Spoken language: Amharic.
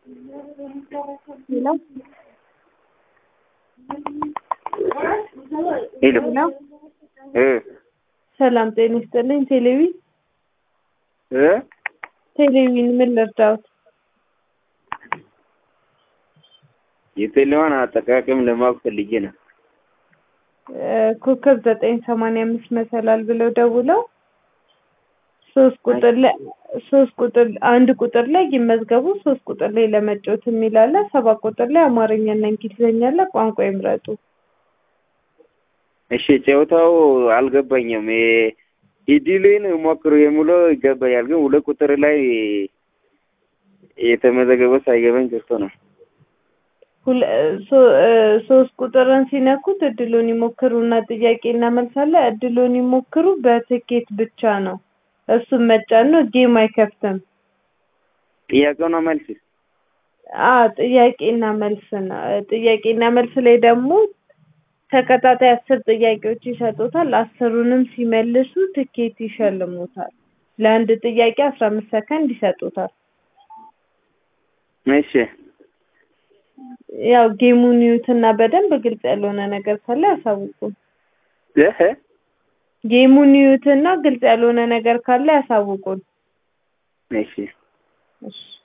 ሄሎ ሄሎ ሰላም ጤና ይስጥልኝ። እ ቴሌቪዥን ምን ልርዳዎት? የቴሌዋን አጠቃቀም ለማወቅ ፈልጌ ነው። ኮከብ 985 መሰላል ብለው ደውለው አንድ ቁጥር ላይ ይመዝገቡ፣ 3 ቁጥር ላይ ለመጫወት የሚል አለ፣ 7 ቁጥር ላይ አማርኛና እንግሊዝኛ አለ፣ ቋንቋ ይምረጡ። እሺ ጨዋታው አልገባኝም። ኢዲሊን ሞክሩ የሚለው ይገባኛል፣ ግን 2 ቁጥር ላይ የተመዘገበው ሳይገባኝ ቀርቶ ነው። 3 ቁጥርን ሲነኩት እድሉን ይሞክሩና ጥያቄና መልስ አለ። እድሉን ይሞክሩ በትኬት ብቻ ነው። እሱም መጫን ነው። ጌም አይከፍትም። ጥያቄው ነው መልስ? ጥያቄና መልስ ነው። ጥያቄና መልስ ላይ ደግሞ ተከታታይ 10 ጥያቄዎች ይሰጡታል። 10ሩንም ሲመልሱ ትኬት ይሸልሙታል። ለአንድ ጥያቄ 15 ሰከንድ ይሰጡታል። እሺ ያው ጌሙን ይዩትና በደንብ ግልጽ ያልሆነ ነገር ካለ ያሳውቁን። ጌሙን ይዩትና ግልጽ ያልሆነ ነገር ካለ ያሳውቁን። እሺ እሺ